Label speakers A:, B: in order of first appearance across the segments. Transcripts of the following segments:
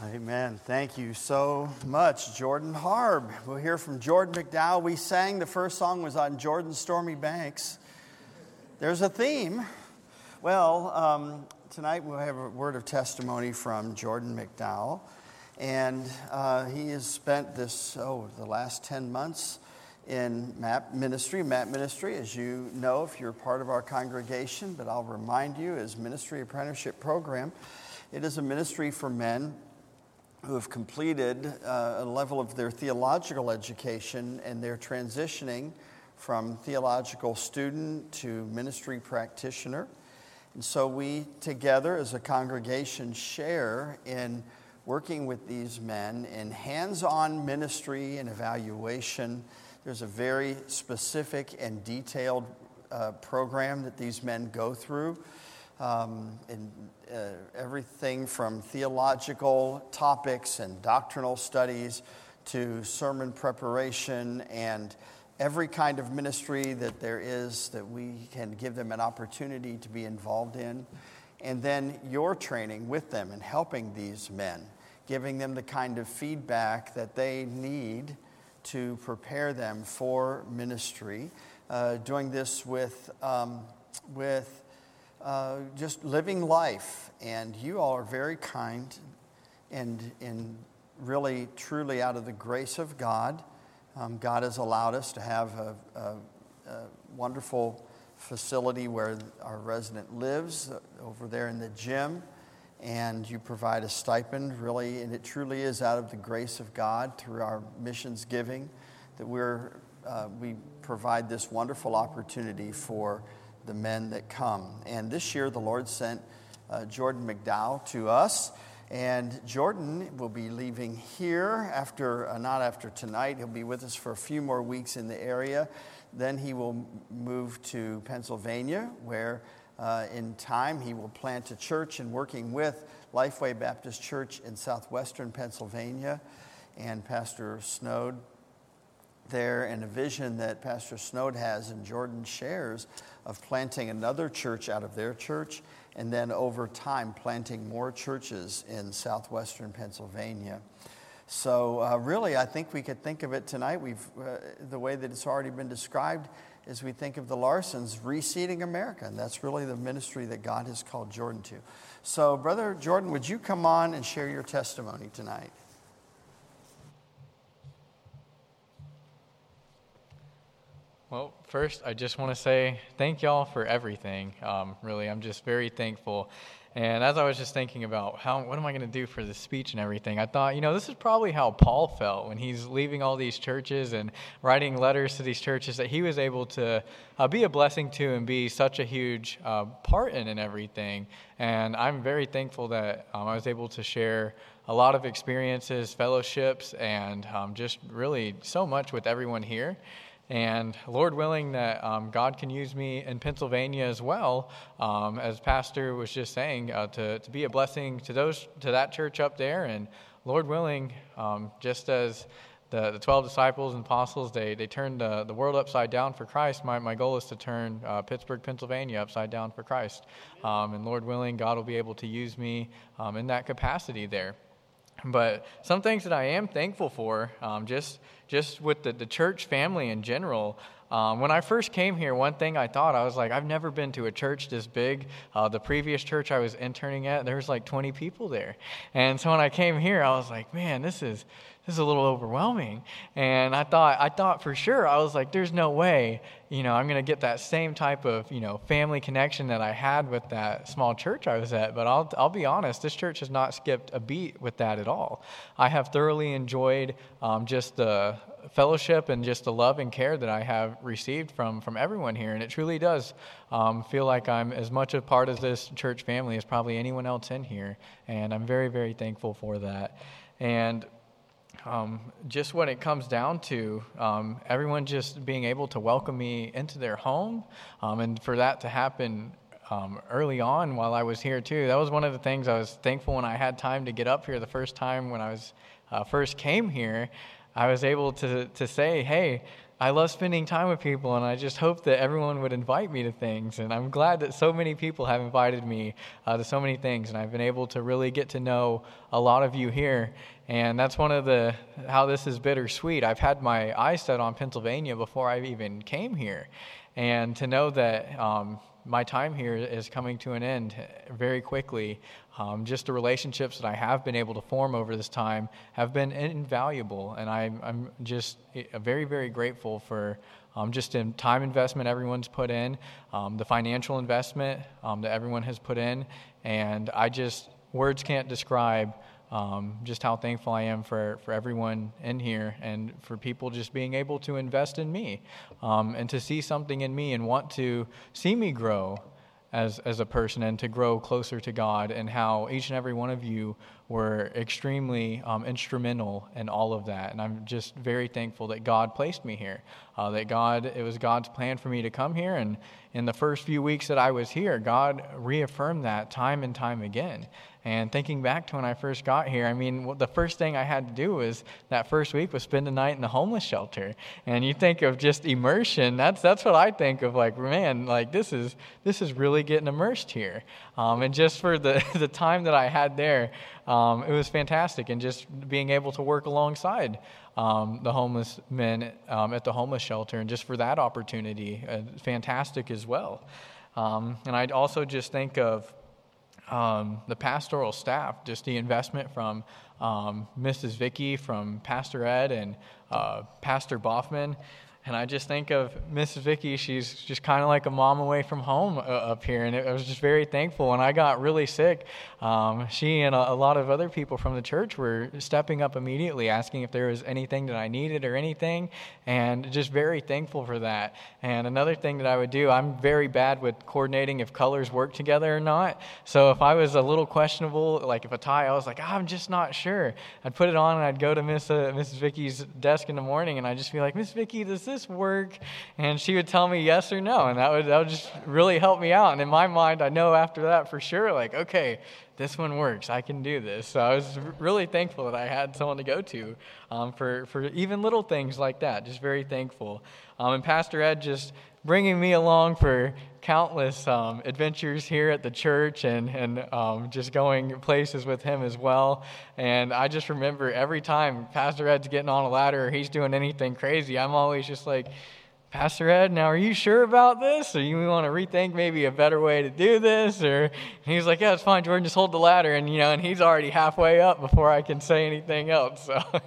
A: Amen. Thank you so much, Jordan Harb. We'll hear from Jordan McDowell. We sang, the first song was on Jordan's Stormy Banks. There's a theme. Well, tonight we'll have a word of testimony from Jordan McDowell. And he has spent the last 10 months in MAP ministry. MAP ministry, as you know, if you're part of our congregation, but I'll remind you, is Ministry Apprenticeship Program. It is a ministry for men who have completed a level of their theological education, and they're transitioning from theological student to ministry practitioner. And so we together as a congregation share in working with these men in hands-on ministry and evaluation. There's a very specific and detailed program that these men go through. Everything from theological topics and doctrinal studies to sermon preparation and every kind of ministry that there is that we can give them an opportunity to be involved in. And then your training with them and helping these men, giving them the kind of feedback that they need to prepare them for ministry. Doing this with just living life. And you all are very kind and really, truly out of the grace of God. God has allowed us to have a wonderful facility where our resident lives over there in the gym. And you provide a stipend, really, and it truly is out of the grace of God through our missions giving that we provide this wonderful opportunity for the men that come. And this year, the Lord sent Jordan McDowell to us. And Jordan will be leaving here not after tonight. He'll be with us for a few more weeks in the area. Then he will move to Pennsylvania, where in time he will plant a church and working with Lifeway Baptist Church in southwestern Pennsylvania and Pastor Snode there, and a vision that Pastor Snode has and Jordan shares of planting another church out of their church, and then over time planting more churches in southwestern Pennsylvania. So really, I think we could think of it tonight. The way that it's already been described is we think of the Larsons reseeding America, and that's really the ministry that God has called Jordan to. So, Brother Jordan, would you come on and share your testimony tonight?
B: Well, first, I just want to say thank y'all for everything. Really, I'm just very thankful. And as I was just thinking about what am I going to do for this speech and everything, I thought, this is probably how Paul felt when he's leaving all these churches and writing letters to these churches, that he was able to be a blessing to and be such a huge part in and everything. And I'm very thankful that I was able to share a lot of experiences, fellowships, and just really so much with everyone here. And Lord willing that God can use me in Pennsylvania as well, as Pastor was just saying, to be a blessing to that church up there. And Lord willing, just as the 12 disciples and apostles, they turned the world upside down for Christ, my goal is to turn Pittsburgh, Pennsylvania upside down for Christ. And Lord willing, God will be able to use me in that capacity there. But some things that I am thankful for, just with the church family in general. When I first came here, one thing I thought, I was like, I've never been to a church this big. The previous church I was interning at, there was like 20 people there. And so when I came here, I was like, man, this is a little overwhelming. And I thought for sure, I was like, there's no way, I'm going to get that same type of, family connection that I had with that small church I was at. But I'll be honest, this church has not skipped a beat with that at all. I have thoroughly enjoyed just the fellowship and just the love and care that I have received from everyone here. And it truly does feel like I'm as much a part of this church family as probably anyone else in here. And I'm very, very thankful for that. And just when it comes down to everyone just being able to welcome me into their home, and for that to happen early on while I was here too. That was one of the things I was thankful when I had time to get up here the first time when I was first came here. I was able to say, hey, I love spending time with people, and I just hope that everyone would invite me to things. And I'm glad that so many people have invited me to so many things, and I've been able to really get to know a lot of you here. And that's one of how this is bittersweet. I've had my eyes set on Pennsylvania before I even came here. And to know that my time here is coming to an end very quickly, just the relationships that I have been able to form over this time have been invaluable. And I'm just very, very grateful for just the time investment everyone's put in, the financial investment that everyone has put in. And words can't describe just how thankful I am for everyone in here, and for people just being able to invest in me, and to see something in me and want to see me grow as a person and to grow closer to God, and how each and every one of you were extremely instrumental in all of that. And I'm just very thankful that God placed me here, it was God's plan for me to come here. And in the first few weeks that I was here, God reaffirmed that time and time again. And thinking back to when I first got here, I mean, the first thing I had to do was that first week was spend the night in the homeless shelter. And you think of just immersion, that's what I think of, like, man, like this is really getting immersed here. And just for the time that I had there, it was fantastic. And just being able to work alongside the homeless men at the homeless shelter, and just for that opportunity, fantastic as well. And I'd also just think of the pastoral staff, just the investment from Mrs. Vicky, from Pastor Ed, and Pastor Boffman. And I just think of Mrs. Vicky, she's just kind of like a mom away from home up here. And I was just very thankful. When I got really sick, she and a lot of other people from the church were stepping up immediately, asking if there was anything that I needed or anything. And just very thankful for that. And another thing that I would do, I'm very bad with coordinating if colors work together or not. So if I was a little questionable, like if a tie, I was like, I'm just not sure. I'd put it on and I'd go to Mrs. Vicky's desk in the morning, and I'd just be like, Miss Vicky, does this work? And she would tell me yes or no, and that would just really help me out. And in my mind, I know after that for sure, like, okay, this one works, I can do this. So I was really thankful that I had someone to go to for even little things like that. Just very thankful. And Pastor Ed just bringing me along for countless adventures here at the church, and just going places with him as well. And I just remember every time Pastor Ed's getting on a ladder or he's doing anything crazy, I'm always just like, Pastor Ed, now are you sure about this? Or you want to rethink maybe a better way to do this? Or he's like, yeah, it's fine, Jordan, just hold the ladder. And, and he's already halfway up before I can say anything else.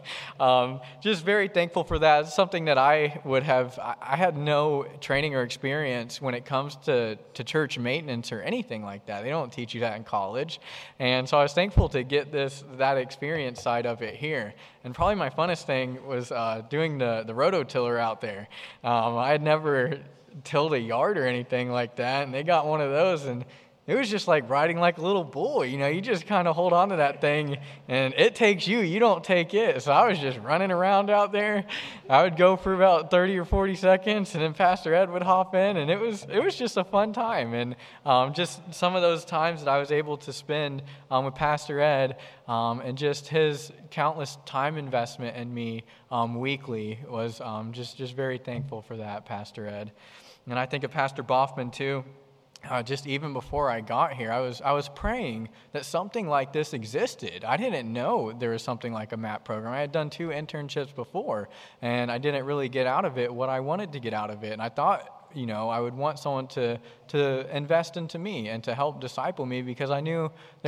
B: So just very thankful for that. It's something that I had no training or experience when it comes to church maintenance or anything like that. They don't teach you that in college. And so I was thankful to get that experience side of it here. And probably my funnest thing was doing the rototiller out there. I had never tilled a yard or anything like that, and they got one of those, and it was just like riding like a little bull. You just kind of hold on to that thing, and it takes you. You don't take it. So I was just running around out there. I would go for about 30 or 40 seconds, and then Pastor Ed would hop in, and it was just a fun time. And just some of those times that I was able to spend with Pastor Ed, and just his countless time investment in me weekly was just very thankful for that, Pastor Ed. And I think of Pastor Boffman too. Just even before I got here, I was praying that something like this existed. I didn't know there was something like a MAP program. I had done 2 internships before, and I didn't really get out of it what I wanted to get out of it. And I thought, I would want someone to invest into me and to help disciple me, because I knew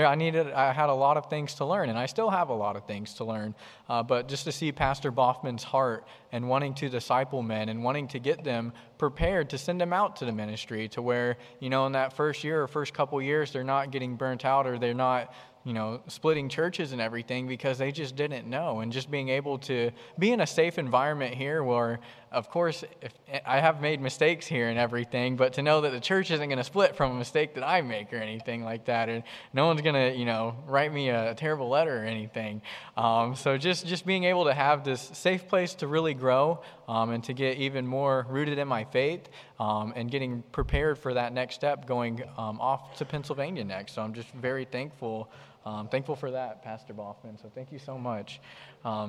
B: I had a lot of things to learn, and I still have a lot of things to learn. But just to see Pastor Boffman's heart and wanting to disciple men and wanting to get them prepared to send them out to the ministry, to where, in that first year or first couple years, they're not getting burnt out, or they're not splitting churches and everything because they just didn't know. And just being able to be in a safe environment here where, of course, if I have made mistakes here and everything, but to know that the church isn't going to split from a mistake that I make or anything like that, and no one's going to, write me a terrible letter or anything. So just being able to have this safe place to really grow, and to get even more rooted in my faith, and getting prepared for that next step, going off to Pennsylvania next. So I'm just very thankful for that, Pastor Boffman. So thank you so much.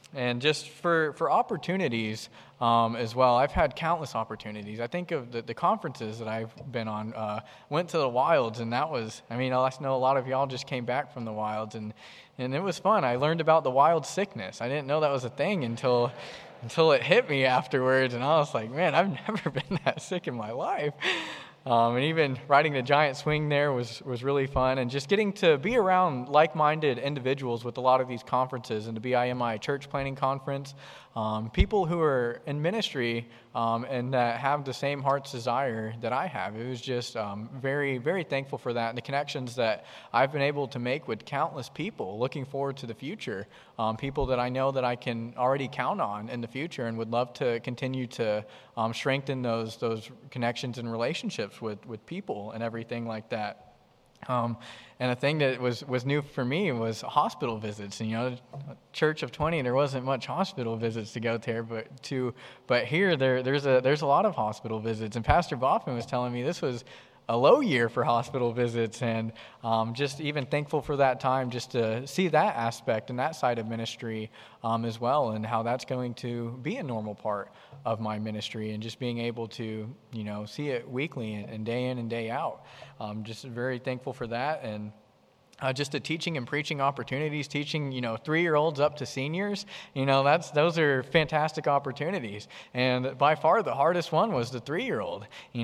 B: And just for opportunities as well, I've had countless opportunities. I think of the conferences that I've been on. Went to the Wilds, and that was, I know a lot of y'all just came back from the Wilds, and it was fun. I learned about the wild sickness. I didn't know that was a thing until it hit me afterwards, and I was like, man, I've never been that sick in my life. And even riding the giant swing there was really fun, and just getting to be around like-minded individuals with a lot of these conferences, and the BIMI Church Planning Conference, people who are in ministry and that have the same heart's desire that I have. It was just very, very thankful for that, and the connections that I've been able to make with countless people, looking forward to the future, people that I know that I can already count on in the future, and would love to continue to strengthen those connections and relationships with people and everything like that. And a thing that was new for me was hospital visits. And, Church of 20, there wasn't much hospital visits to go there, but here there's a lot of hospital visits. And Pastor Boffman was telling me this was a low year for hospital visits, and just even thankful for that time, just to see that aspect and that side of ministry as well, and how that's going to be a normal part of my ministry, and just being able to see it weekly and day in and day out. Just very thankful for that, and just the teaching and preaching opportunities, teaching 3-year-olds up to seniors. Those are fantastic opportunities. And by far the hardest one was the 3-year-old.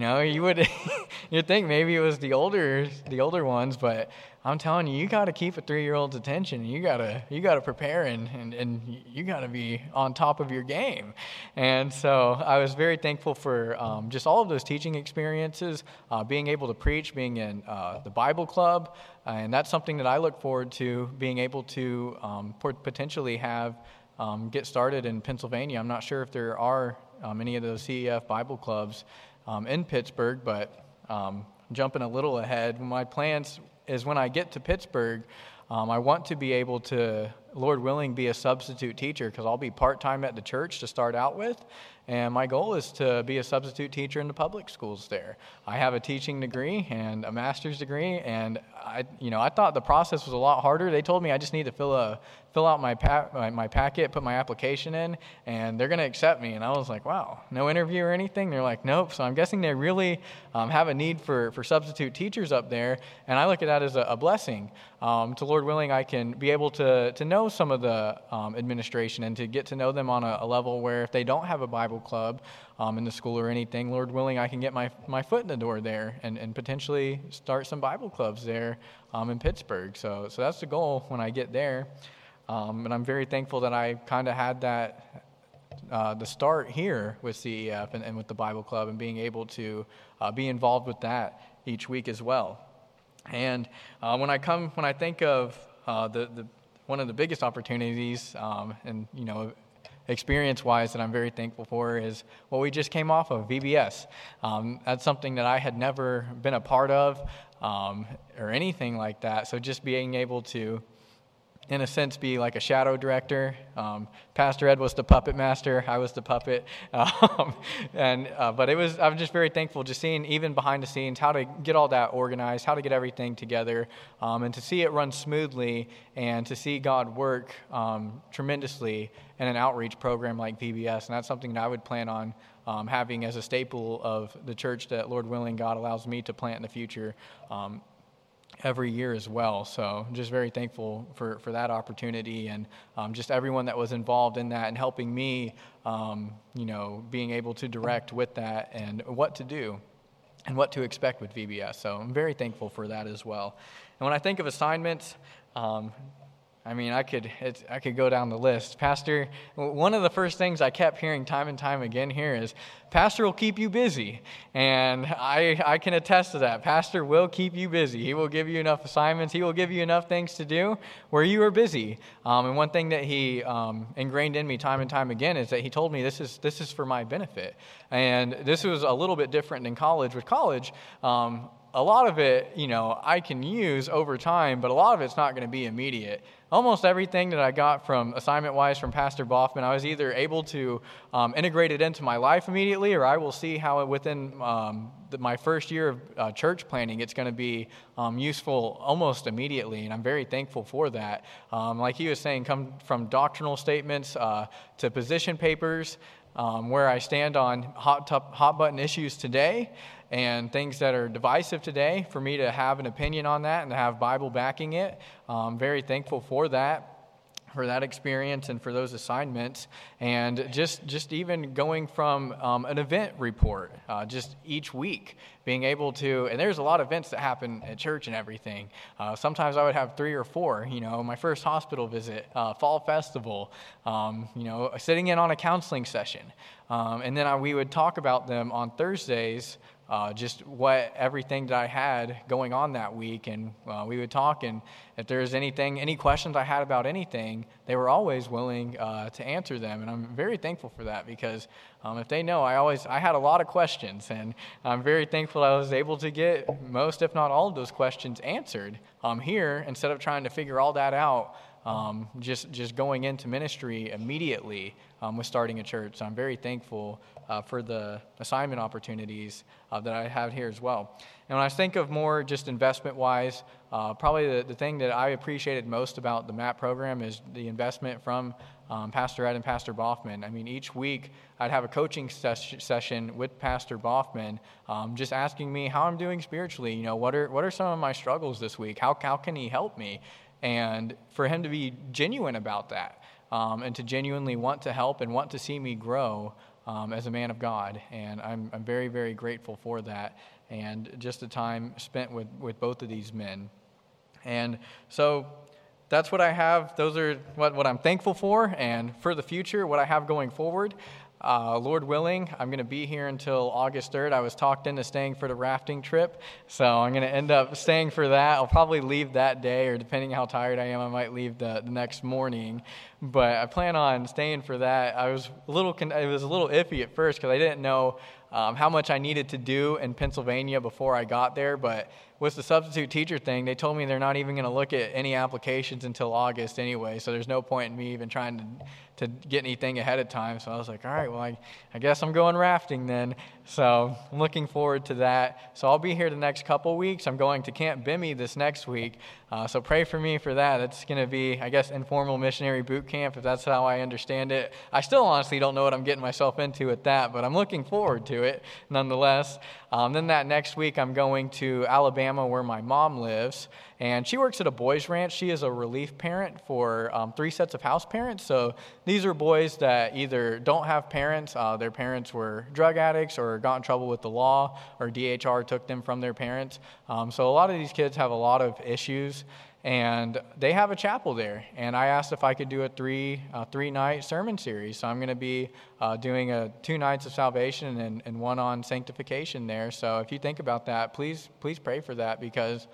B: You'd think maybe it was the older ones, but I'm telling you, you got to keep a 3-year-old's attention. You got to prepare, and you got to be on top of your game. And so I was very thankful for just all of those teaching experiences, being able to preach, being in the Bible club, and that's something that I look forward to being able to potentially have get started in Pennsylvania. I'm not sure if there are any of those CEF Bible clubs in Pittsburgh, but jumping a little ahead, my plans is when I get to Pittsburgh, I want to be able to, Lord willing, be a substitute teacher, because I'll be part-time at the church to start out with, and my goal is to be a substitute teacher in the public schools there. I have a teaching degree and a master's degree, and I thought the process was a lot harder. They told me I just need to fill out my packet, put my application in, and they're going to accept me. And I was like, wow, no interview or anything? They're like, nope. So I'm guessing they really have a need for substitute teachers up there, and I look at that as a blessing. To Lord willing, I can be able to know some of the administration, and to get to know them on a level where if they don't have a Bible club in the school or anything, Lord willing, I can get my foot in the door there and potentially start some Bible clubs there in Pittsburgh. So that's the goal when I get there. And I'm very thankful that I kind of had that the start here with CEF and with the Bible Club, and being able to be involved with that each week as well. And when I think of the one of the biggest opportunities, and experience-wise, that I'm very thankful for is what we just came off of, VBS. That's something that I had never been a part of or anything like that. So just being able to, in a sense, be like a shadow director. Pastor Ed was the puppet master. I was the puppet. But I'm just very thankful just seeing, even behind the scenes, how to get all that organized, how to get everything together, and to see it run smoothly, and to see God work tremendously in an outreach program like VBS. And that's something that I would plan on having as a staple of the church that, Lord willing, God allows me to plant in the future every year as well. So I'm just very thankful for that opportunity, and just everyone that was involved in that and helping me, being able to direct with that and what to do and what to expect with VBS. So I'm very thankful for that as well. And when I think of assignments, I could go down the list. Pastor, one of the first things I kept hearing time and time again here is, Pastor will keep you busy. And I can attest to that. Pastor will keep you busy. He will give you enough assignments. He will give you enough things to do where you are busy. And one thing that he ingrained in me time and time again is that he told me this is for my benefit. And this was a little bit different than college. With college, a lot of it, I can use over time, but a lot of it's not going to be immediate. Almost everything that I got from assignment-wise from Pastor Boffman, I was either able to integrate it into my life immediately, or I will see how within my first year of church planning, it's going to be useful almost immediately, and I'm very thankful for that. Like he was saying, come from doctrinal statements to position papers, where I stand on hot button issues today, and things that are divisive today, for me to have an opinion on that and to have Bible backing it. I'm very thankful for that experience and for those assignments. And just even going from an event report, just each week, being able to, and there's a lot of events that happen at church and everything. Sometimes I would have 3 or 4, my first hospital visit, fall festival, sitting in on a counseling session. And then we would talk about them on Thursdays, just everything that I had going on that week, and we would talk, and if there's any questions I had about anything, they were always willing to answer them, and I'm very thankful for that, because if they know, I had a lot of questions, and I'm very thankful I was able to get most, if not all of those questions answered here, instead of trying to figure all that out just going into ministry immediately with starting a church. So I'm very thankful for the assignment opportunities that I have here as well. And when I think of more just investment-wise, probably the thing that I appreciated most about the MAP program is the investment from Pastor Ed and Pastor Boffman. I mean, each week I'd have a coaching session with Pastor Boffman, just asking me how I'm doing spiritually. What are some of my struggles this week? How can he help me? And for him to be genuine about that, and to genuinely want to help and want to see me grow as a man of God. And I'm very, very grateful for that, and just the time spent with both of these men. And so that's what I have. Those are what I'm thankful for, and for the future, what I have going forward. Lord willing, I'm going to be here until August 3rd. I was talked into staying for the rafting trip, so I'm going to end up staying for that. I'll probably leave that day, or depending how tired I am, I might leave the next morning. But I plan on staying for that. It was a little iffy at first, because I didn't know how much I needed to do in Pennsylvania before I got there. But with the substitute teacher thing, they told me they're not even going to look at any applications until August anyway, so there's no point in me even trying to get anything ahead of time. So I was like, all right, well, I guess I'm going rafting then. So I'm looking forward to that. So I'll be here the next couple weeks. I'm going to Camp Bimmy this next week. So pray for me for that. It's going to be, I guess, informal missionary boot camp, if that's how I understand it. I still honestly don't know what I'm getting myself into with that, but I'm looking forward to it nonetheless. Then that next week, I'm going to Alabama, where my mom lives, and she works at a boys' ranch. She is a relief parent for 3 sets of house parents. So these are boys that either don't have parents, their parents were drug addicts or got in trouble with the law, or DHR took them from their parents. So a lot of these kids have a lot of issues, and they have a chapel there. And I asked if I could do a three-night sermon series. So I'm going to be doing 2 nights of salvation and 1 on sanctification there. So if you think about that, please pray for that, because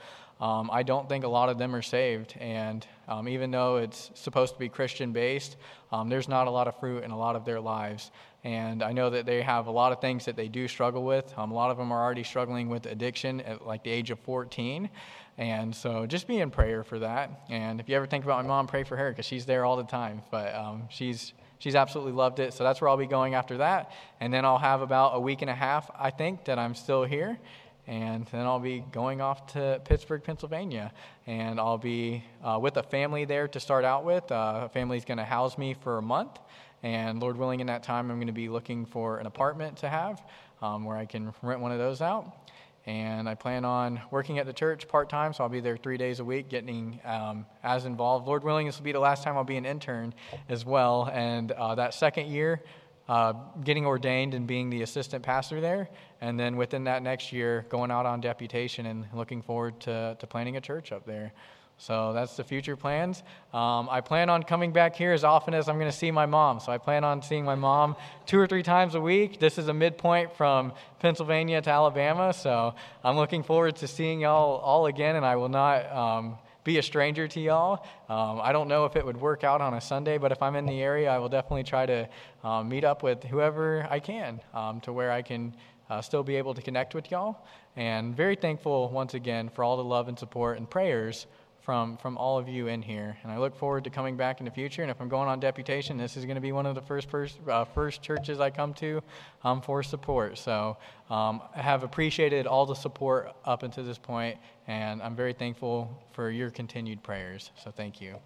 B: I don't think a lot of them are saved. And even though it's supposed to be Christian-based, there's not a lot of fruit in a lot of their lives. And I know that they have a lot of things that they do struggle with. A lot of them are already struggling with addiction at like the age of 14. And so just be in prayer for that. And if you ever think about my mom, pray for her, because she's there all the time. But she's absolutely loved it. So that's where I'll be going after that. And then I'll have about a week and a half, I think, that I'm still here. And then I'll be going off to Pittsburgh, Pennsylvania. And I'll be with a family there to start out with. A family's going to house me for a month. And Lord willing, in that time, I'm going to be looking for an apartment to have where I can rent one of those out. And I plan on working at the church part-time, so I'll be there 3 days a week, getting as involved. Lord willing, this will be the last time I'll be an intern as well. And that second year, getting ordained and being the assistant pastor there. And then within that next year, going out on deputation and looking forward to planting a church up there. So that's the future plans. I plan on coming back here as often as I'm going to see my mom. So I plan on seeing my mom 2 or 3 times a week. This is a midpoint from Pennsylvania to Alabama. So I'm looking forward to seeing y'all all again, and I will not be a stranger to y'all. I don't know if it would work out on a Sunday, but if I'm in the area, I will definitely try to meet up with whoever I can to where I can still be able to connect with y'all. And very thankful once again for all the love and support and prayers from all of you in here. And I look forward to coming back in the future. And if I'm going on deputation, this is going to be one of the first churches I come to for support. So I have appreciated all the support up until this point, and I'm very thankful for your continued prayers. So thank you.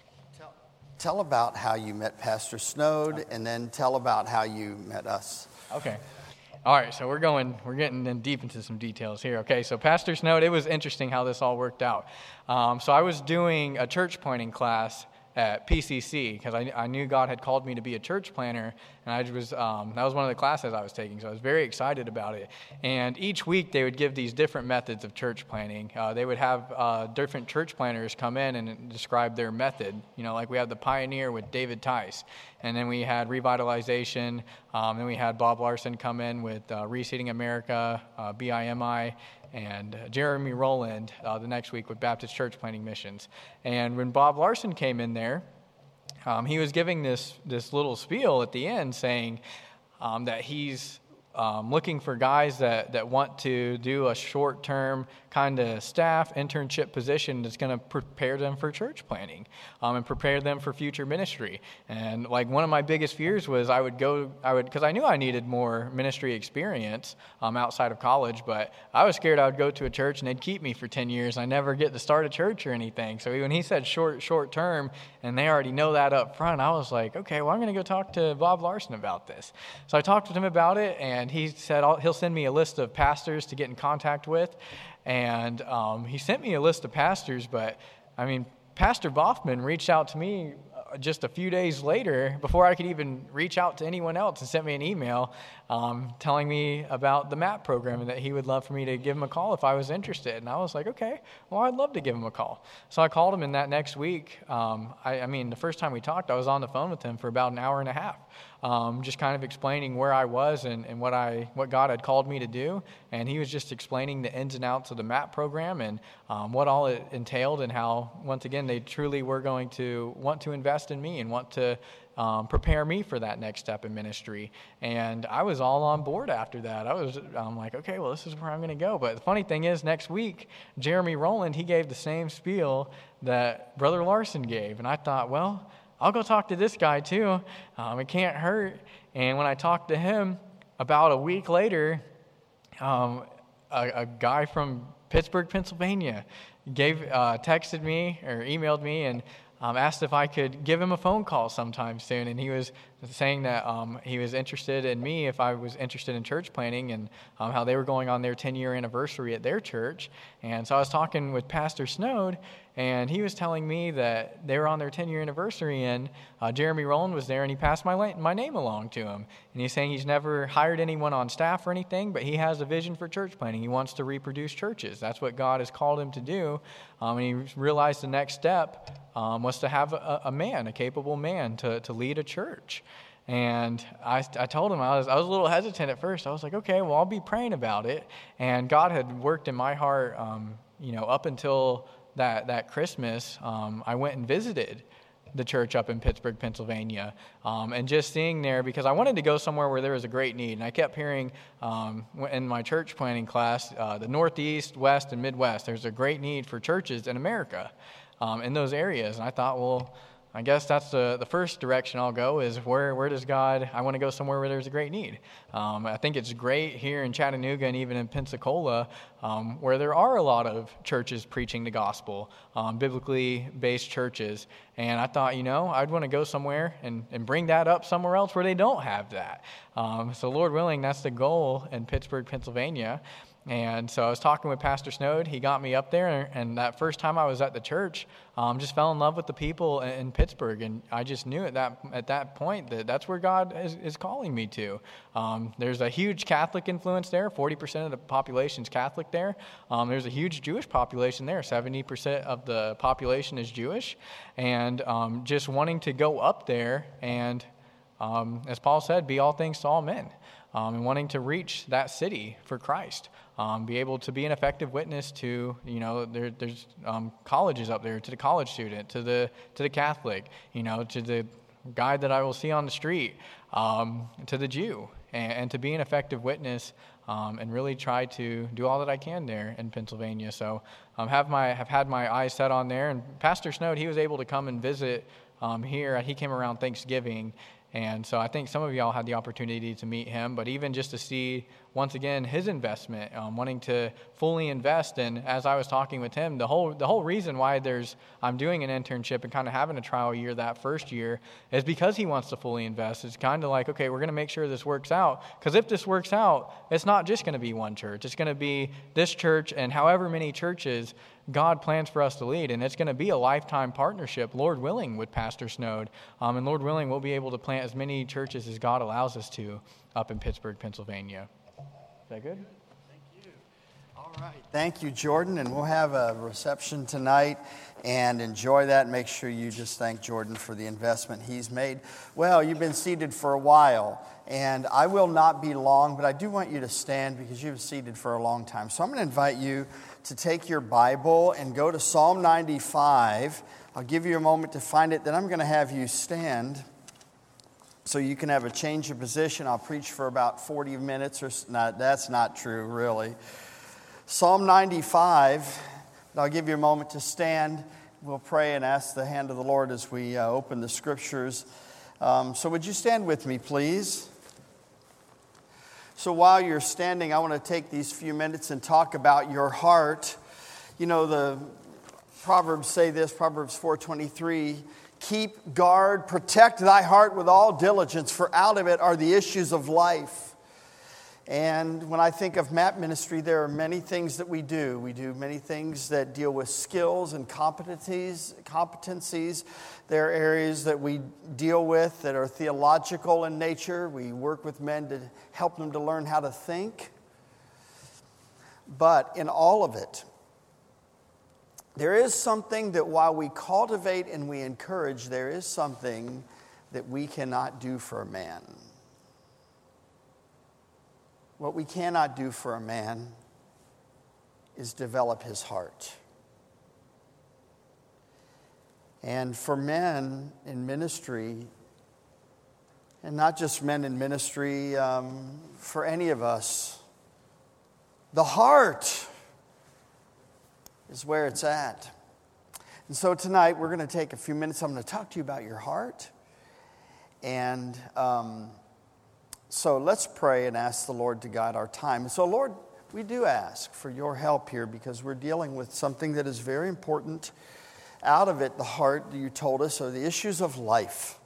A: Tell about how you met Pastor Snode, and then tell about how you met us.
B: Okay. All right, so we're getting in deep into some details here. Okay, so Pastor Snode, it was interesting how this all worked out. So I was doing a church planting class at PCC because I knew God had called me to be a church planter, and that was one of the classes I was taking, so I was very excited about it. And each week they would give these different methods of church planting. They would have different church planters come in and describe their method. Like we had the Pioneer with David Tice, and then we had Revitalization, then we had Bob Larson come in with Reseeding America, BIMI, and Jeremy Rowland the next week with Baptist Church Planting Missions. And when Bob Larson came in there, he was giving this little spiel at the end saying that he's looking for guys that want to do a short-term kind of staff internship position that's going to prepare them for church planting and prepare them for future ministry. And like one of my biggest fears was because I knew I needed more ministry experience outside of college, but I was scared I would go to a church and they'd keep me for 10 years and I never get to start a church or anything. So when he said short term and they already know that up front, I was like, okay, well, I'm going to go talk to Bob Larson about this. So I talked with him about it, and he said he'll send me a list of pastors to get in contact with. And he sent me a list of pastors, but Pastor Boffman reached out to me just a few days later before I could even reach out to anyone else, and sent me an email telling me about the MAP program and that he would love for me to give him a call if I was interested. And I was like, okay, well, I'd love to give him a call. So I called him, and that next week, the first time we talked, I was on the phone with him for about an hour and a half, just kind of explaining where I was and what God had called me to do. And he was just explaining the ins and outs of the MAP program and what all it entailed, and how, once again, they truly were going to want to invest in me and want to prepare me for that next step in ministry. And I was all on board after that. I'm like, okay, well, this is where I'm going to go. But the funny thing is, next week, Jeremy Rowland, he gave the same spiel that Brother Larson gave. And I thought, well, I'll go talk to this guy too. It can't hurt. And when I talked to him, about a week later, a guy from Pittsburgh, Pennsylvania, texted me or emailed me and asked if I could give him a phone call sometime soon. And he was saying that he was interested in me if I was interested in church planting, and how they were going on their 10-year anniversary at their church. And so I was talking with Pastor Snode, and he was telling me that they were on their 10-year anniversary, and Jeremy Rowland was there, and he passed my name along to him. And he's saying he's never hired anyone on staff or anything, but he has a vision for church planting. He wants to reproduce churches. That's what God has called him to do. And he realized the next step was to have a capable man to lead a church. And I told him, I was a little hesitant at first. I was like, okay, well, I'll be praying about it. And God had worked in my heart, up until that Christmas. I went and visited the church up in Pittsburgh, Pennsylvania, and just seeing there, because I wanted to go somewhere where there was a great need. And I kept hearing in my church planting class, the Northeast, West, and Midwest, there's a great need for churches in America in those areas. And I thought, well, I guess that's the first direction I'll go, is where does God, I want to go somewhere where there's a great need. I think it's great here in Chattanooga and even in Pensacola, where there are a lot of churches preaching the gospel, biblically based churches. And I thought, I'd want to go somewhere and bring that up somewhere else where they don't have that. So Lord willing, that's the goal in Pittsburgh, Pennsylvania. And so I was talking with Pastor Snode. He got me up there, and that first time I was at the church, just fell in love with the people in Pittsburgh. And I just knew at that point that's where God is calling me to. There's a huge Catholic influence there. 40% of the population is Catholic there. There's a huge Jewish population there. 70% of the population is Jewish. And just wanting to go up there and, as Paul said, be all things to all men. And wanting to reach that city for Christ. Be able to be an effective witness to, there's colleges up there, to the college student, to the Catholic, to the guy that I will see on the street, to the Jew, and to be an effective witness and really try to do all that I can there in Pennsylvania. So have had my eyes set on there. And Pastor Snowd, he was able to come and visit here. He came around Thanksgiving. And so I think some of y'all had the opportunity to meet him, but even just to see, once again, his investment, wanting to fully invest. And as I was talking with him, the whole reason why I'm doing an internship and kind of having a trial year that first year is because he wants to fully invest. It's kind of like, okay, we're going to make sure this works out. Because if this works out, it's not just going to be one church. It's going to be this church and however many churches God plans for us to lead, and it's going to be a lifetime partnership, Lord willing, with Pastor Snowd. And Lord willing, we'll be able to plant as many churches as God allows us to up in Pittsburgh, Pennsylvania. Is that good?
A: Thank you. All right. Thank you, Jordan, and we'll have a reception tonight and enjoy that. Make sure you just thank Jordan for the investment he's made. Well, you've been seated for a while, and I will not be long, but I do want you to stand because you've been seated for a long time. So I'm going to invite you to take your Bible and go to Psalm 95. I'll give you a moment to find it. Then I'm going to have you stand so you can have a change of position. I'll preach for about 40 minutes or not. That's not true, really. Psalm 95. I'll give you a moment to stand. We'll pray and ask the hand of the Lord as we open the scriptures. So would you stand with me, please? So while you're standing, I want to take these few minutes and talk about your heart. You know, the Proverbs say this, Proverbs 4:23, keep guard, protect thy heart with all diligence, for out of it are the issues of life. And when I think of MAP ministry, there are many things that we do. We do many things that deal with skills and competencies. There are areas that we deal with that are theological in nature. We work with men to help them to learn how to think. But in all of it, there is something that while we cultivate and we encourage, there is something that we cannot do for a man. What we cannot do for a man is develop his heart. And for men in ministry, and not just men in ministry, for any of us, the heart is where it's at. And so tonight we're going to take a few minutes. I'm going to talk to you about your heart. And so let's pray and ask the Lord to guide our time. And so, Lord, we do ask for your help here because we're dealing with something that is very important. Out of it, the heart, you told us, are the issues of life.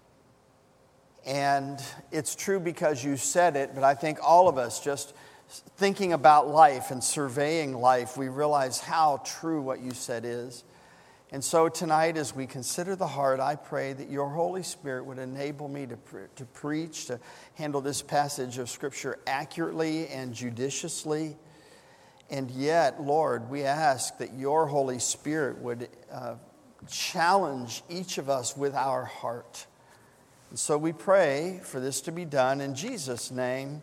A: And it's true because you said it, but I think all of us, just thinking about life and surveying life, we realize how true what you said is. And so tonight, as we consider the heart, I pray that your Holy Spirit would enable me to preach, to handle this passage of Scripture accurately and judiciously. And yet, Lord, we ask that your Holy Spirit would challenge each of us with our heart. And so we pray for this to be done in Jesus' name.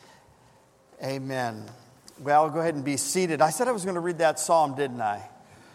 A: Amen. Well, go ahead and be seated. I said I was going to read that psalm, didn't I?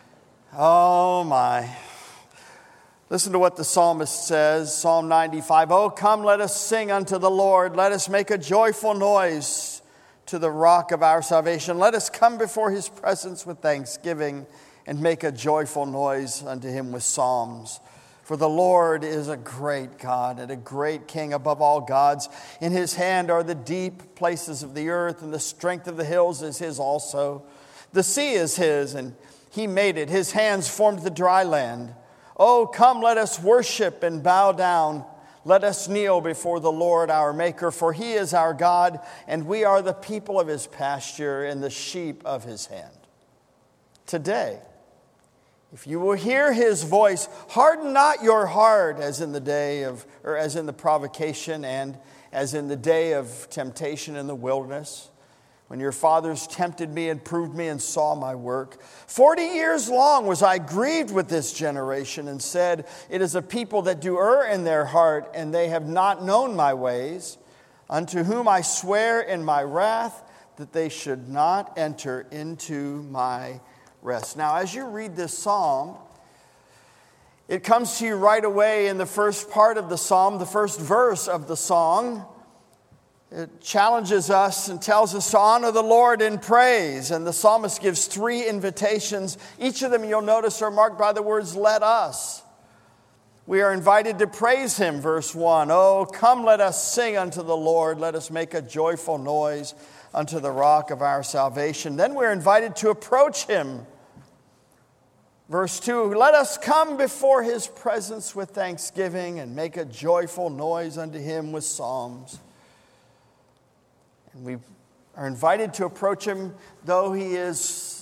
A: Oh my. Listen to what the psalmist says, Psalm 95. Oh, come, let us sing unto the Lord. Let us make a joyful noise to the rock of our salvation. Let us come before his presence with thanksgiving and make a joyful noise unto him with psalms. For the Lord is a great God and a great King above all gods. In his hand are the deep places of the earth, and the strength of the hills is his also. The sea is his, and he made it. His hands formed the dry land. Oh, come, let us worship and bow down. Let us kneel before the Lord our Maker, for he is our God, and we are the people of his pasture and the sheep of his hand. Today, if you will hear his voice, harden not your heart as in the day of, or as in the provocation and as in the day of temptation in the wilderness, when your fathers tempted me and proved me and saw my work. 40 years long was I grieved with this generation and said, it is a people that do err in their heart, and they have not known my ways, unto whom I swear in my wrath that they should not enter into my rest. Now, as you read this psalm, it comes to you right away in the first part of the psalm, the first verse of the song. It challenges us and tells us to honor the Lord in praise. And the psalmist gives 3 invitations. Each of them, you'll notice, are marked by the words, let us. We are invited to praise Him, verse 1. Oh, come, let us sing unto the Lord. Let us make a joyful noise unto the rock of our salvation. Then we're invited to approach Him. Verse 2, let us come before His presence with thanksgiving and make a joyful noise unto Him with psalms. And we are invited to approach Him though He is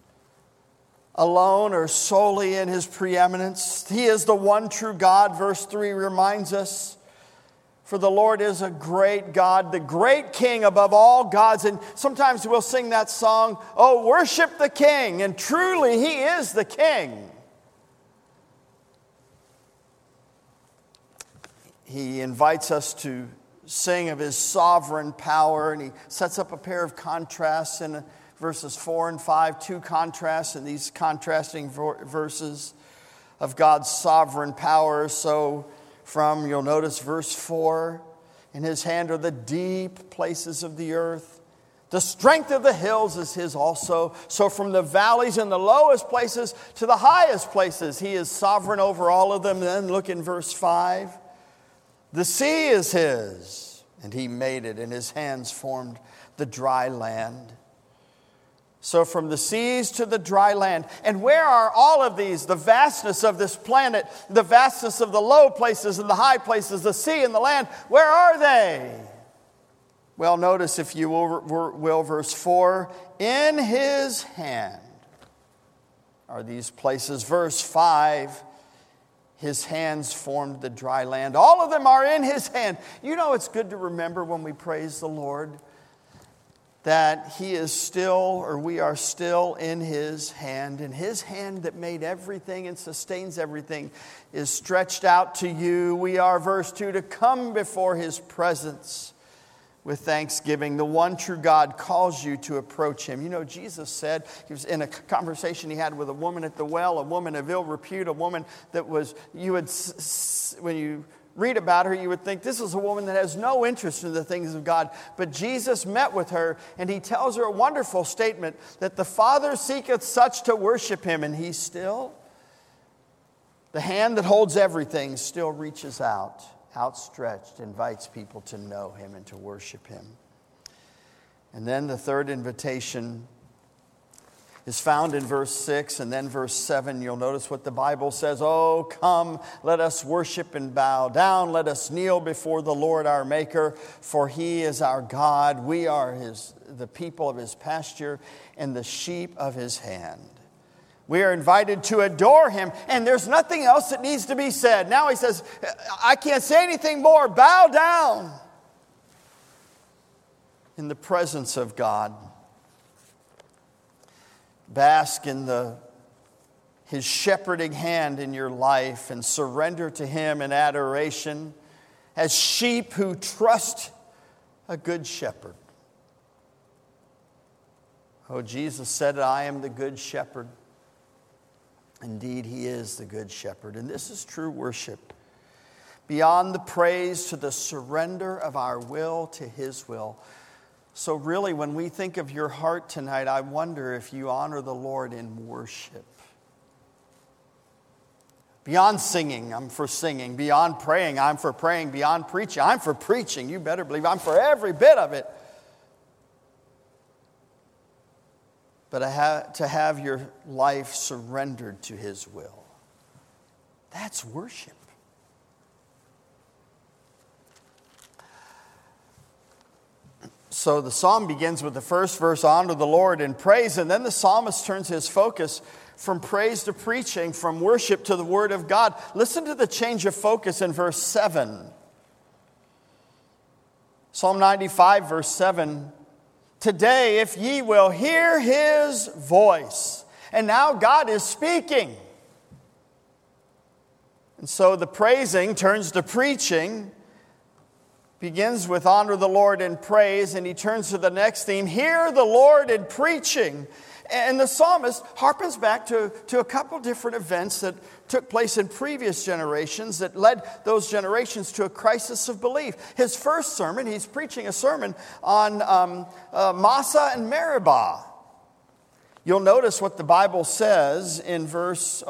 A: alone or solely in His preeminence. He is the one true God, verse 3 reminds us. For the Lord is a great God, the great King above all gods. And sometimes we'll sing that song, oh, worship the King. And truly, He is the King. He invites us to sing of His sovereign power. And He sets up a pair of contrasts in verses 4 and 5, 2 contrasts in these contrasting verses of God's sovereign power. So you'll notice verse 4, in His hand are the deep places of the earth. The strength of the hills is His also. So from the valleys and the lowest places to the highest places, He is sovereign over all of them. Then look in verse 5. The sea is His, and He made it, and His hands formed the dry land. So from the seas to the dry land. And where are all of these? The vastness of this planet, the vastness of the low places and the high places, the sea and the land. Where are they? Well, notice, if you will, verse 4. In His hand are these places. Verse 5. His hands formed the dry land. All of them are in His hand. You know, it's good to remember when we praise the Lord that He is still, or we are still in His hand. And His hand that made everything and sustains everything is stretched out to you. We are, verse 2, to come before His presence with thanksgiving. The one true God calls you to approach Him. You know, Jesus said, He was in a conversation He had with a woman at the well, a woman of ill repute, a woman that was, when you read about her, you would think this is a woman that has no interest in the things of God. But Jesus met with her, and He tells her a wonderful statement that the Father seeketh such to worship Him, and He still, the hand that holds everything, still reaches out, outstretched, invites people to know Him and to worship Him. And then the third invitation is found in verse 6, and then verse 7. You'll notice what the Bible says. Oh, come, let us worship and bow down. Let us kneel before the Lord our Maker, for He is our God. We are the people of His pasture and the sheep of His hand. We are invited to adore Him, and there's nothing else that needs to be said. Now He says, I can't say anything more. Bow down in the presence of God. Bask in His shepherding hand in your life and surrender to Him in adoration as sheep who trust a good shepherd. Oh, Jesus said, I am the good shepherd. Indeed, He is the good shepherd. And this is true worship. Beyond the praise to the surrender of our will to His will. So really, when we think of your heart tonight, I wonder if you honor the Lord in worship. Beyond singing, I'm for singing. Beyond praying, I'm for praying. Beyond preaching, I'm for preaching. You better believe I'm for every bit of it. But to have your life surrendered to His will. That's worship. So the psalm begins with the first verse, honor the Lord in praise, and then the psalmist turns his focus from praise to preaching, from worship to the Word of God. Listen to the change of focus in verse 7. Psalm 95, verse 7. Today, if ye will hear His voice. And now God is speaking. And so the praising turns to preaching. Begins with honor the Lord in praise, and he turns to the next theme, hear the Lord in preaching. And the psalmist harkens back to a couple different events that took place in previous generations that led those generations to a crisis of belief. His first sermon, he's preaching a sermon on Massah and Meribah. You'll notice what the Bible says in verse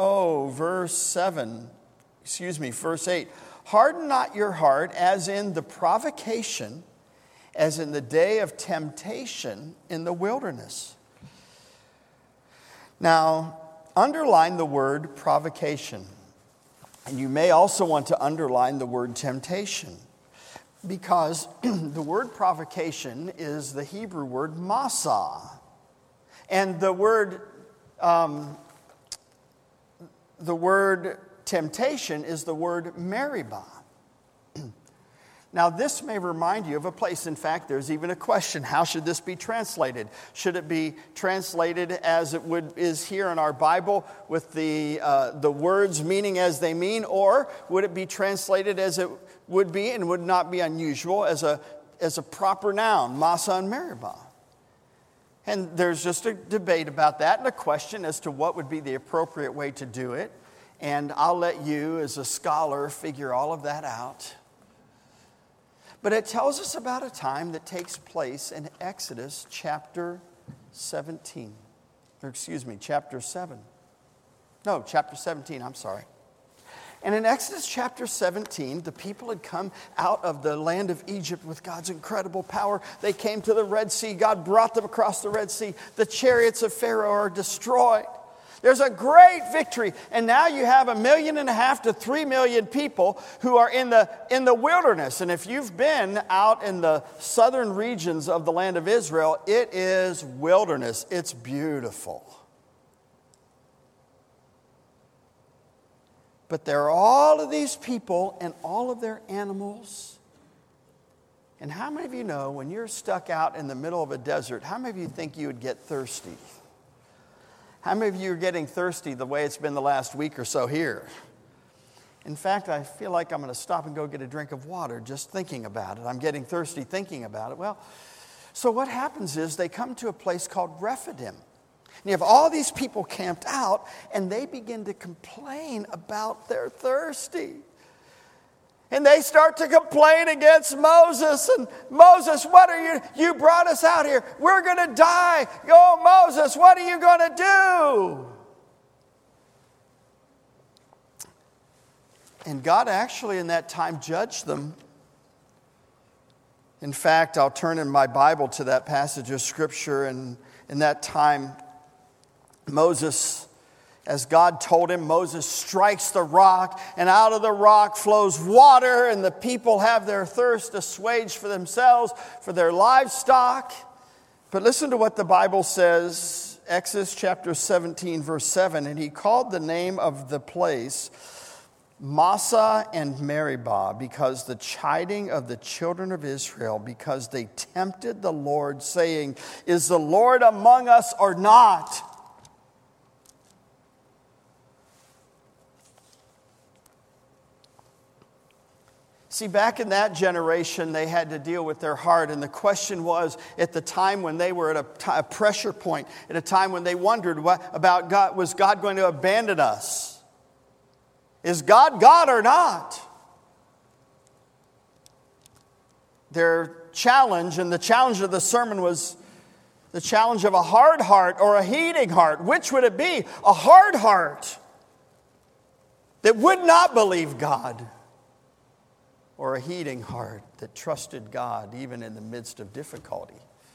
A: 8. Harden not your heart as in the provocation, as in the day of temptation in the wilderness. Now, underline the word provocation. And you may also want to underline the word temptation, because the word provocation is the Hebrew word massah. And the word temptation is the word Meribah. Now, this may remind you of a place. In fact, there's even a question. How should this be translated? Should it be translated as it is here in our Bible with the words meaning as they mean? Or would it be translated as it would be and would not be unusual as a proper noun, Massah and Meribah? And there's just a debate about that and a question as to what would be the appropriate way to do it. And I'll let you, as a scholar, figure all of that out. But it tells us about a time that takes place in Exodus chapter 17. Chapter 7. No, chapter 17, I'm sorry. And in Exodus chapter 17, the people had come out of the land of Egypt with God's incredible power. They came to the Red Sea. God brought them across the Red Sea. The chariots of Pharaoh are destroyed. There's a great victory. And now you have 1.5 million to 3 million people who are in the wilderness. And if you've been out in the southern regions of the land of Israel, it is wilderness. It's beautiful. But there are all of these people and all of their animals. And how many of you know when you're stuck out in the middle of a desert, how many of you think you would get thirsty? How many of you are getting thirsty the way it's been the last week or so here? In fact, I feel like I'm going to stop and go get a drink of water just thinking about it. I'm getting thirsty thinking about it. Well, so what happens is they come to a place called Rephidim. And you have all these people camped out, and they begin to complain about their thirsty. And they start to complain against Moses. And Moses, what are you brought us out here. We're going to die. Oh, Moses, what are you going to do? And God actually in that time judged them. In fact, I'll turn in my Bible to that passage of Scripture. And in that time, Moses, as God told him, Moses strikes the rock, and out of the rock flows water, and the people have their thirst assuaged for themselves, for their livestock. But listen to what the Bible says, Exodus chapter 17, verse 7. And he called the name of the place Massah and Meribah, because the chiding of the children of Israel, because they tempted the Lord, saying, is the Lord among us or not? See, back in that generation, they had to deal with their heart. And the question was, at the time when they were at a pressure point, at a time when they wondered about God, was God going to abandon us? Is God God or not? Their challenge, and the challenge of the sermon was the challenge of a hard heart or a heating heart. Which would it be? A hard heart that would not believe God, or a heating heart that trusted God even in the midst of difficulty.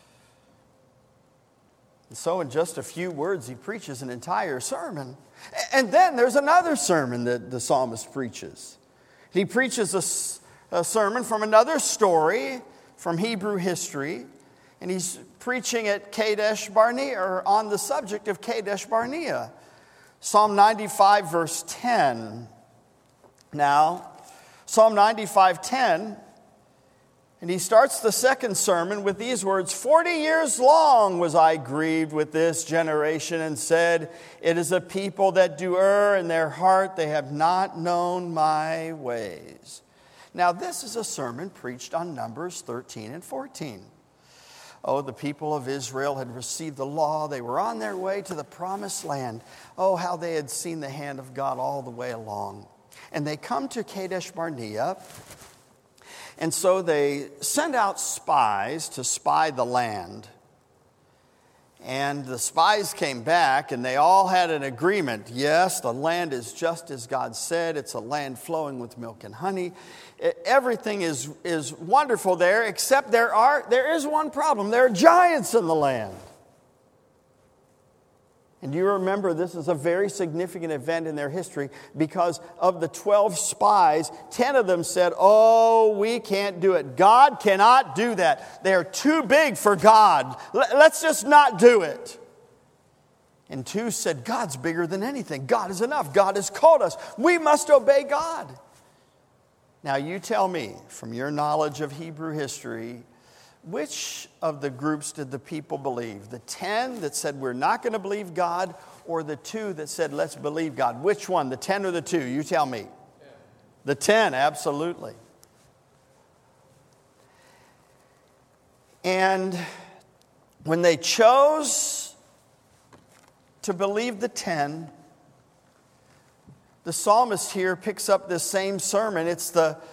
A: And so in just a few words, he preaches an entire sermon. And then there's another sermon that the psalmist preaches. He preaches a sermon from another story from Hebrew history. And he's preaching at Kadesh Barnea, or on the subject of Kadesh Barnea. Psalm 95, verse 10. Now, Psalm 95:10, and he starts the second sermon with these words, 40 years long was I grieved with this generation and said, it is a people that do err in their heart, they have not known my ways. Now this is a sermon preached on Numbers 13 and 14. Oh, the people of Israel had received the law. They were on their way to the promised land. Oh, how they had seen the hand of God all the way along. And they come to Kadesh Barnea. And so they send out spies to spy the land. And the spies came back and they all had an agreement. Yes, the land is just as God said. It's a land flowing with milk and honey. Everything is wonderful there, except there is one problem. There are giants in the land. And you remember this is a very significant event in their history because of the 12 spies, 10 of them said, oh, we can't do it. God cannot do that. They are too big for God. Let's just not do it. And 2 said, God's bigger than anything. God is enough. God has called us. We must obey God. Now you tell me, from your knowledge of Hebrew history, which of the groups did the people believe? The 10 that said we're not going to believe God, or the 2 that said let's believe God? Which one, the 10 or the 2? You tell me. 10. The 10, absolutely. And when they chose to believe the 10, the psalmist here picks up this same sermon. It's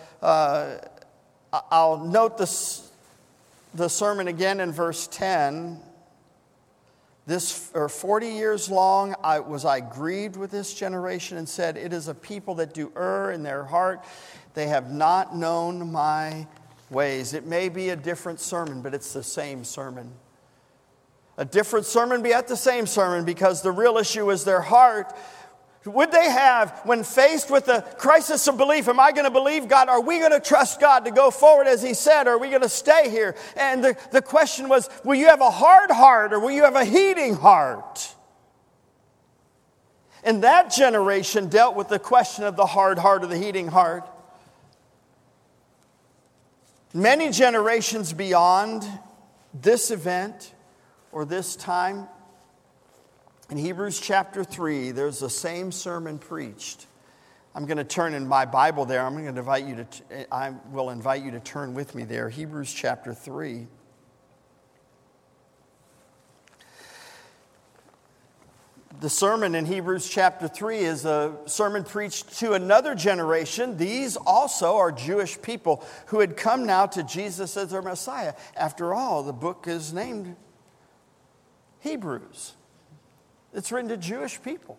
A: I'll note the sermon again in verse 10. This 40 years long was I grieved with this generation and said, it is a people that do err in their heart. They have not known my ways. It may be a different sermon, but it's the same sermon. A different sermon, be at the same sermon, because the real issue is their heart. Would they have, when faced with the crisis of belief, am I going to believe God? Are we going to trust God to go forward as He said? Or are we going to stay here? And the question was, will you have a hard heart or will you have a heating heart? And that generation dealt with the question of the hard heart or the heating heart. Many generations beyond this event or this time, in Hebrews chapter 3, there's the same sermon preached. I'm going to turn in my Bible there. I will invite you to turn with me there. Hebrews chapter 3. The sermon in Hebrews chapter 3 is a sermon preached to another generation. These also are Jewish people who had come now to Jesus as their Messiah. After all, the book is named Hebrews. It's written to Jewish people.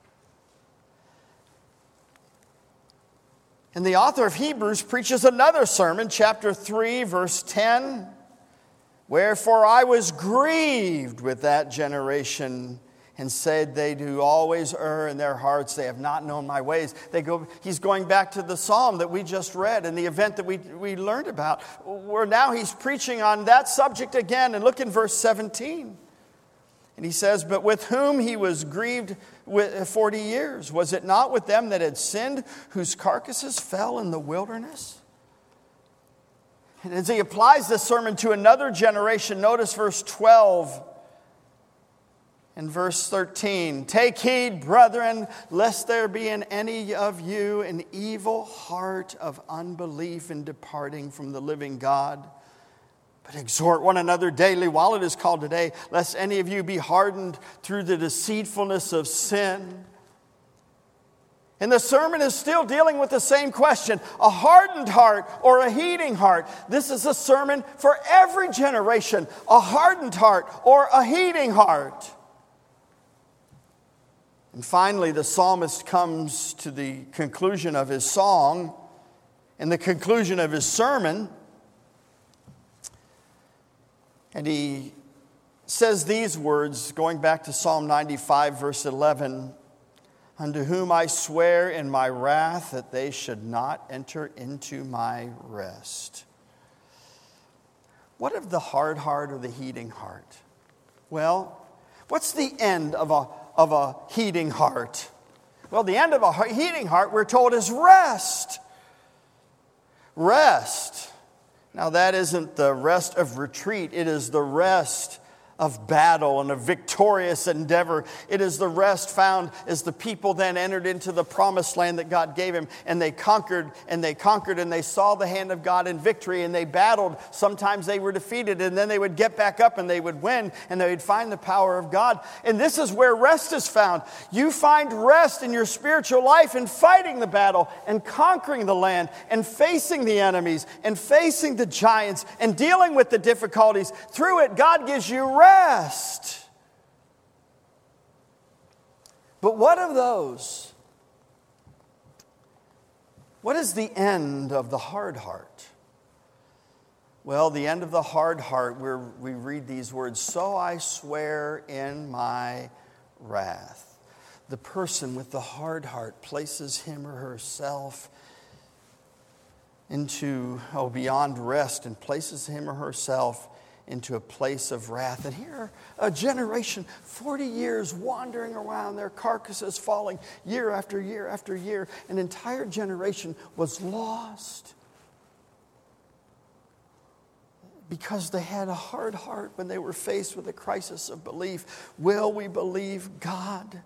A: And the author of Hebrews preaches another sermon, chapter 3, verse 10. Wherefore I was grieved with that generation and said, they do always err in their hearts. They have not known my ways. He's going back to the psalm that we just read and the event that we learned about. Where now he's preaching on that subject again. And look in verse 17. And he says, but with whom he was grieved 40 years? Was it not with them that had sinned, whose carcasses fell in the wilderness? And as he applies this sermon to another generation, notice verse 12 and verse 13. Take heed, brethren, lest there be in any of you an evil heart of unbelief in departing from the living God. But exhort one another daily while it is called today, lest any of you be hardened through the deceitfulness of sin. And the sermon is still dealing with the same question, a hardened heart or a heating heart. This is a sermon for every generation, a hardened heart or a heating heart. And finally, the psalmist comes to the conclusion of his song and the conclusion of his sermon. And he says these words, going back to Psalm 95, verse 11, unto whom I swear in my wrath that they should not enter into my rest. What of the hard heart or the heating heart? Well, what's the end of a heating heart? Well, the end of a heating heart, we're told, is rest. Rest. Now, that isn't the rest of retreat. It is the rest of battle and a victorious endeavor. It is the rest found as the people then entered into the promised land that God gave him, and they conquered and they conquered, and they saw the hand of God in victory, and they battled. Sometimes they were defeated, and then they would get back up and they would win, and they would find the power of God. And this is where rest is found. You find rest in your spiritual life in fighting the battle and conquering the land and facing the enemies and facing the giants and dealing with the difficulties. Through it, God gives you rest. But what of those? What is the end of the hard heart? Well, the end of the hard heart, where we read these words, "So I swear in my wrath." The person with the hard heart places him or herself into beyond rest, and places him or herself into a place of wrath. And here, a generation, 40 years wandering around, their carcasses falling year after year after year. An entire generation was lost because they had a hard heart when they were faced with a crisis of belief. Will we believe God?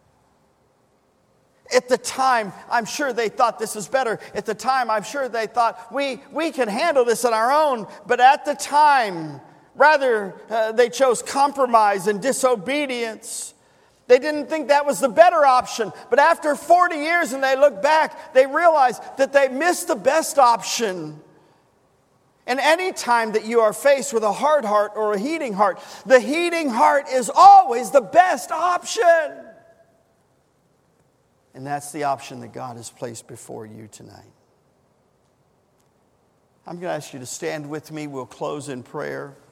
A: At the time, I'm sure they thought this is better. At the time, I'm sure they thought, we can handle this on our own. But at the time, rather, they chose compromise and disobedience. They didn't think that was the better option. But after 40 years and they look back, they realize that they missed the best option. And any time that you are faced with a hard heart or a heating heart, the heating heart is always the best option. And that's the option that God has placed before you tonight. I'm going to ask you to stand with me. We'll close in prayer.